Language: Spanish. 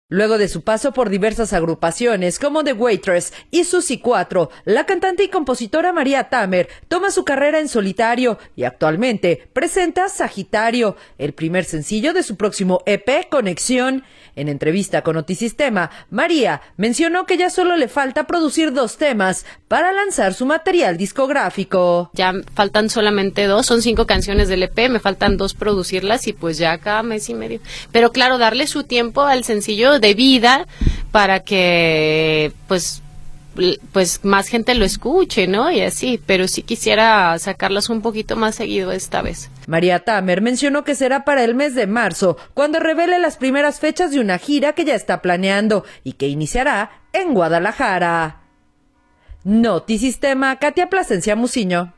Luego de su paso por diversas agrupaciones como The Waitress y Susi 4, la cantante y compositora María Tamer toma su carrera en solitario y actualmente presenta Sagitario, el primer sencillo de su próximo EP Conexión. En entrevista con Notisistema, María mencionó que ya solo le falta producir 2 temas para lanzar su material discográfico. Ya faltan solamente 2, son 5 canciones del EP, me faltan 2 producirlas y pues ya cada mes y medio. Pero claro, darle su tiempo al sencillo de vida para que pues más gente lo escuche, ¿no? Y así, pero sí quisiera sacarlas un poquito más seguido esta vez. María Tamer mencionó que será para el mes de marzo, cuando revele las primeras fechas de una gira que ya está planeando y que iniciará en Guadalajara. Notisistema, Katia Plasencia Muciño.